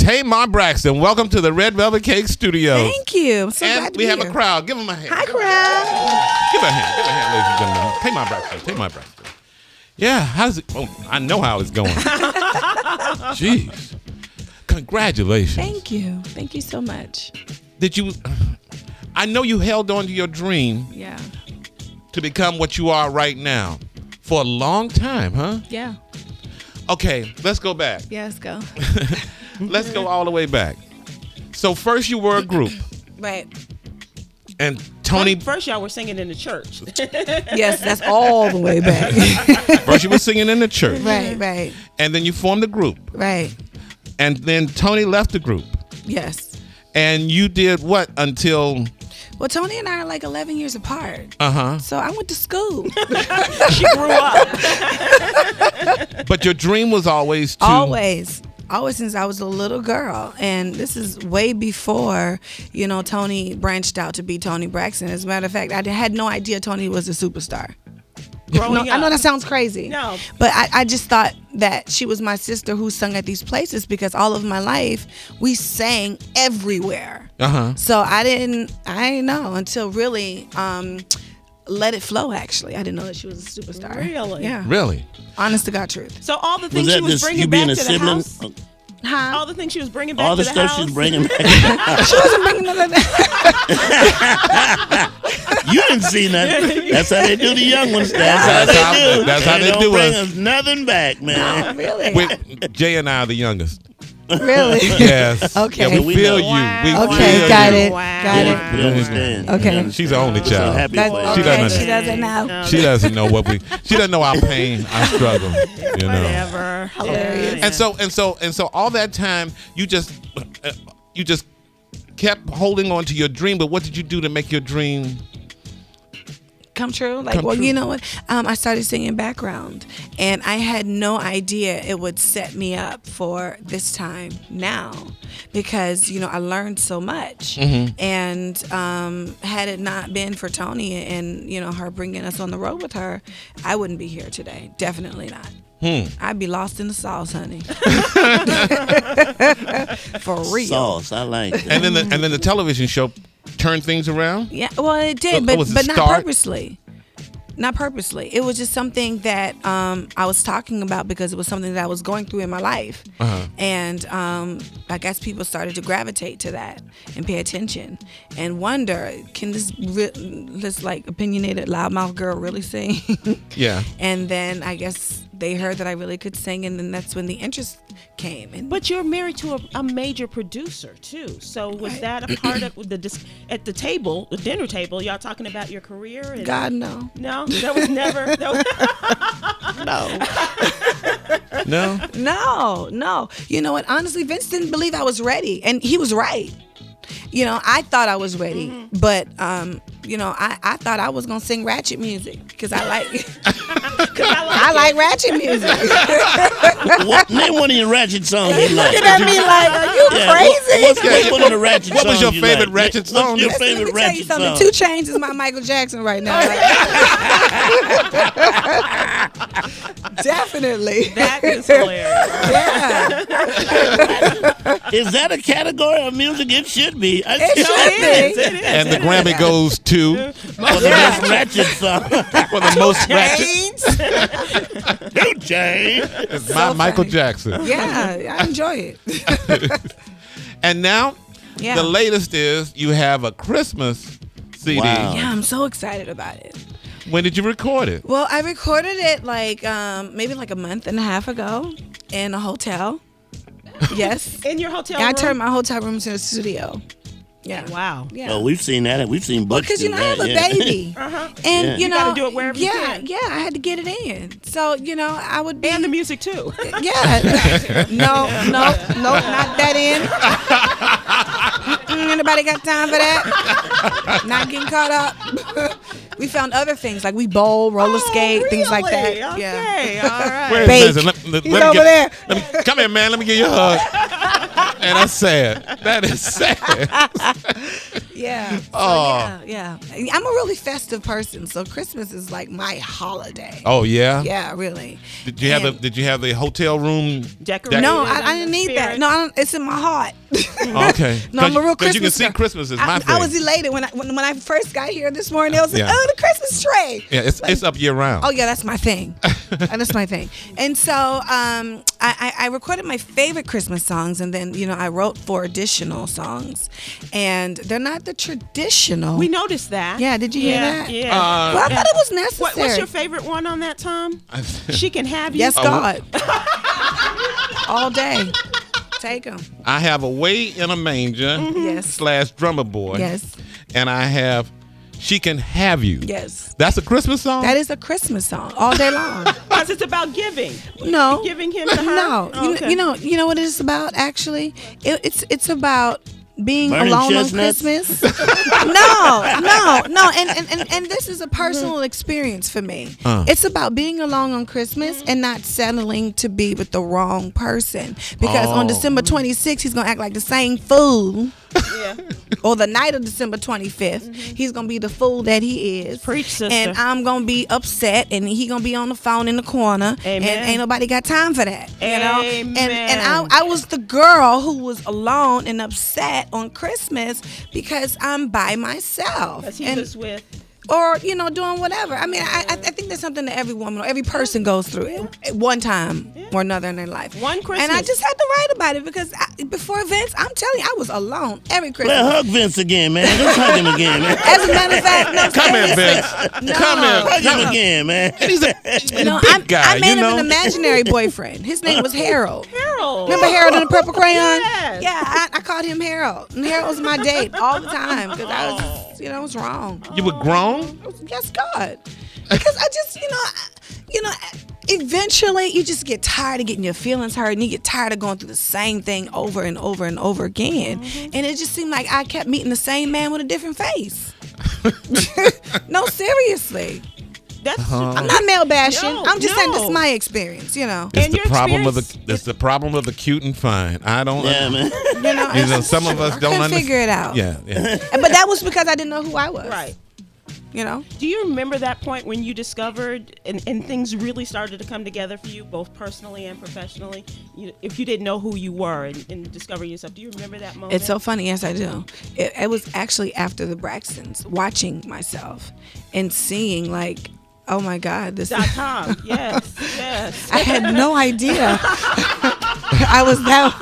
Tamar Braxton. Welcome to the Red Velvet Cake Studios. Thank you. I'm so glad And to we be have here. a crowd. Give them a hand. Hi, crowd. Give her a hand. Give her a hand, ladies and gentlemen. Tamar Braxton. Tamar Braxton. Yeah, how's it? Oh, I know how it's going. Jeez. Congratulations. Thank you. Thank you so much. Did you? I know you held on to your dream Yeah. to become what you are right now for a long time, huh? Yeah. Okay, let's go back. Yeah, let's go. Let's go all the way back. So first you were a group, Right. and Tony. First, y'all were singing in the church. Yes, that's all the way back. First you were singing in the church, Right. and then you formed a group, Right. and then Tony left the group, Yes. and you did what until? Well, Tony and I are like 11 years apart. Uh-huh. So I went to school. She grew up. But your dream was always to. Always since I was a little girl. And this is way before, Tony branched out to be Tony Braxton. As a matter of fact, I had no idea Tony was a superstar. Growing I know up. that sounds crazy. No. But I just thought that she was my sister who sung at these places because all of my life we sang everywhere. Uh-huh. So I didn't know until really Let It Flow, actually. I didn't know that she was a superstar. Really? Yeah. Really? Honest to God truth. So all the Was things that she was just bringing you back being a to the sibling? house. Huh? All the things she was bringing back All to the the stuff house. she's bringing back. She wasn't bringing none of that. You didn't see nothing. That's how they do the young ones. That's how That's how- they do. that's how they don't do bring us. us nothing back, man. Really? Jay and I are the youngest. Really? Yes. Okay. Yeah, we We feel know. you. We Okay, feel got you. it. Wow. Got it. We understand. Okay. She's the only So child. happy That's for you. She okay. doesn't- She doesn't know. No, She doesn't know she doesn't know our pain, our struggle. You know. Whatever. Hilarious. Yeah. And so all that time you just kept holding on to your dream. But what did you do to make your dream? Come true. Come true. You know what? I started singing background, and I had no idea it would set me up for this time now, because I learned so much. And had it not been for Tony and her bringing us on the road with her, I wouldn't be here today. Definitely not. I'd be lost in the sauce, honey. For real. Sauce, I like that. And then the television show turned things around. Yeah, well, it did, That but was the not start? purposely. Not purposely. It was just something that I was talking about because it was something that I was going through in my life. And I guess people started to gravitate to that and pay attention and wonder, can this like opinionated loudmouth girl really sing? Yeah. And then I guess they heard that I really could sing, and then that's when the interest came. And But you're married to a major producer too. So was that a part of at the table, the dinner table? Y'all talking about your career? And God, no. no, that was never. That was, No. No. You know what? Honestly, Vince didn't believe I was ready, and he was right. I thought I was ready, but I thought I was gonna sing ratchet music because I like I like ratchet music. Name one of your ratchet songs you like. Looking at me like, are you crazy? What's one of the ratchet What was songs your you favorite like? ratchet song? What's your Listen, favorite let me tell you ratchet something. song? 2 Chainz is my Michael Jackson right now. Definitely. that is hilarious. Yeah. Is that a category of music? It should be. It should be. It is. And the Grammy goes to For the best ratchet song. for the most ratchet. New Chain. It's my Michael Jackson. Yeah, I enjoy it. And now Yeah. the latest is you have a Christmas CD. Wow. Yeah, I'm so excited about it. When did you record it? Well, I recorded it maybe like a month and a half ago in a hotel. Yes. In your hotel I room? turned my hotel room into a studio. Yeah. Wow. Yeah. Oh, we've seen that. We've seen Butch Because do I have that, a yeah. baby, and Yeah. you know, gotta do it wherever you yeah, can. yeah, I had to get it in. So I would be, And the music too. yeah, no, not that in. Anybody got time for that? Not getting caught up. We found other things like we bowl, roller skate, things like that. Really? Yeah. Okay, all right. Where's Bake. Vincent? He's over there. Come here, man. Let me give you a hug. And that's sad. That is sad. Yeah. So, Oh. yeah. I'm a really festive person, so Christmas is like my holiday. Oh yeah. Yeah, really. Did you have And- Did you have the hotel room? Decorated. No, in I the didn't need that. spirit. No, it's in my heart. Okay. No, I'm a real Christmas you can see girl. Christmas is my thing. I was elated when I first got here this morning. I was like, Yeah. oh, the Christmas tree. Yeah, it's up year round. Oh yeah, that's my thing. That's my thing. And so I recorded my favorite Christmas songs, and then I wrote 4 additional songs, and they're not the traditional. We noticed that. Yeah, did you hear that? Yeah. Well, I thought it was necessary. What's your favorite one on that, Tom? She Can Have You. Yes, God. All day. Take them. I have Away in a Manger Yes. / Drummer Boy. Yes. And I have She Can Have You. Yes. That's a Christmas song? That is a Christmas song all day long. Because it's about giving. No. Giving him to her? No. Oh, okay. You know what it's about actually? It's about being Burning alone chestnuts? on Christmas. No. And this is a personal experience for me. It's about being alone on Christmas and not settling to be with the wrong person. Because on December 26th, he's gonna act like the same fool. Yeah. Or the night of December 25th, he's gonna be the fool that he is. Preach, sister. And I'm gonna be upset, and he gonna be on the phone in the corner, Amen. and ain't nobody got time for that. You know. Amen. And I was the girl who was alone and upset on Christmas because I'm by myself. Because he And- was with. or doing whatever. I mean, I think that's something that every woman or every person goes through at one time or another in their life. One Christmas. And I just had to write about it because before Vince, I'm telling you, I was alone every Christmas. Well, hug Vince again, man. Let's hug him again, man. As a matter of fact, no, Come here, seriously. Vince. No. Come here. Hug him again, man. And he's a big guy, I made you him know? an imaginary boyfriend. His name was Harold. Harold. Remember Harold in the Purple Crayon? Yes. Yeah, I called him Harold. And Harold was my date all the time because I was, I was wrong. You were grown? Yes, God. Because I just, eventually you just get tired of getting your feelings hurt and you get tired of going through the same thing over and over and over again. And it just seemed like I kept meeting the same man with a different face. No, seriously. That's I'm not male bashing. No, I'm just saying this no. is my experience, It's And the your problem of experience- it's the problem of the cute and fine. I don't. Yeah, man. Some of us I don't couldn't understand. figure it out. Yeah. But that was because I didn't know who I was. right. Do you remember that point when you discovered and things really started to come together for you, both personally and professionally? If you didn't know who you were and discovering yourself, do you remember that moment? It's so funny. Yes, I do. It was actually after the Braxtons, watching myself and seeing like, oh my God, this. .com. Yes. I had no idea. I was that.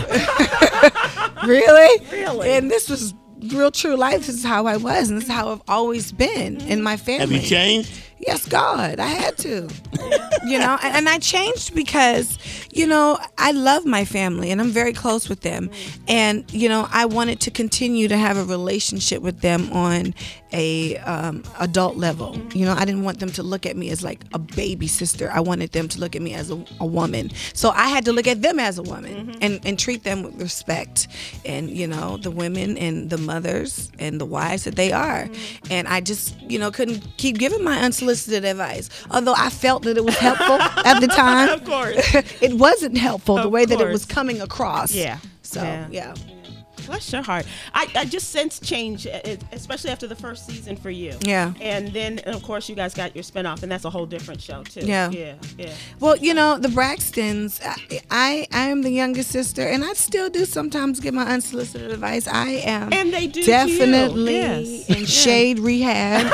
Really? Really? And this was real true life. This is how I was, and this is how I've always been in my family. Have you changed? Yes, God, I had to. And I changed because, I love my family and I'm very close with them. And, I wanted to continue to have a relationship with them on a adult level. I didn't want them to look at me as like a baby sister. I wanted them to look at me as a woman. So I had to look at them as a woman and treat them with respect. And, the women and the mothers and the wives that they are. And I just, couldn't keep giving my unsolicited advice. Although I felt that it was helpful at the time. Of course. It wasn't helpful the Of way that it course. was coming across. Yeah. So, yeah. Bless your heart. I just sense change, especially after the first season for you. Yeah. And then, of course, you guys got your spinoff, and that's a whole different show, too. Yeah. Yeah. Well, the Braxtons, I am the youngest sister, and I still do sometimes give my unsolicited advice. I am And they do definitely to you. Yes. in shade rehab.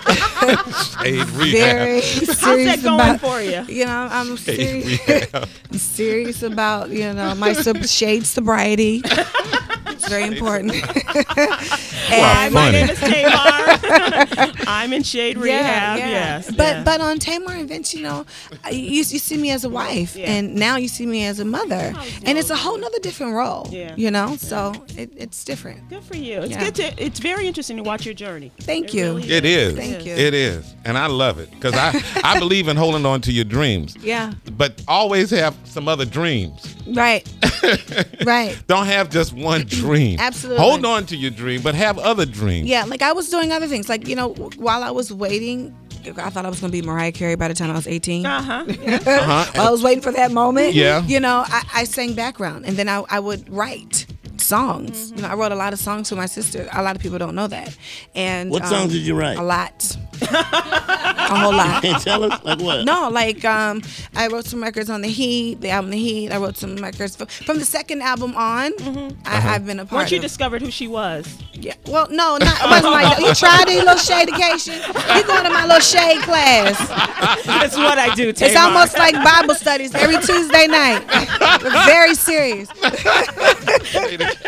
Shade rehab. Very How's serious that going about, for you? I'm Shade serious. rehab. I'm serious about, my shade sobriety. It's very important. Hi, my funny. name is Tamar. I'm in Shade Rehab. Yes. But on Tamar and Vince, you see me as a wife, Yeah. and now you see me as a mother, and it's a whole nother different role. Yeah. So it's different. Good for you. It's Yeah. good to. It's very interesting to watch your journey. Thank It you. really It is. Thank you. It is. And I love it because I believe in holding on to your dreams. Yeah. But always have some other dreams. Right. Right. Don't have just one dream. Absolutely. Hold on to your dream, but have other dreams. Yeah. Like I was doing other things. Like while I was waiting, I thought I was going to be Mariah Carey by the time I was 18. Uh-huh. While I was waiting for that moment. Yeah. I sang background, and then I would write songs. You know, I wrote a lot of songs for my sister. A lot of people don't know that. And What songs did you write? A lot. A whole lot. Can't tell us? Like what? No, like I wrote some records on the album The Heat. I wrote some records from the second album on. I've been a part Once you of. discovered who she was. Yeah. Well, no, not it wasn't like that. You tried a little shadication. You going to my little shade class. That's what I do, Tamar. It's almost like Bible studies every Tuesday night. We're very serious.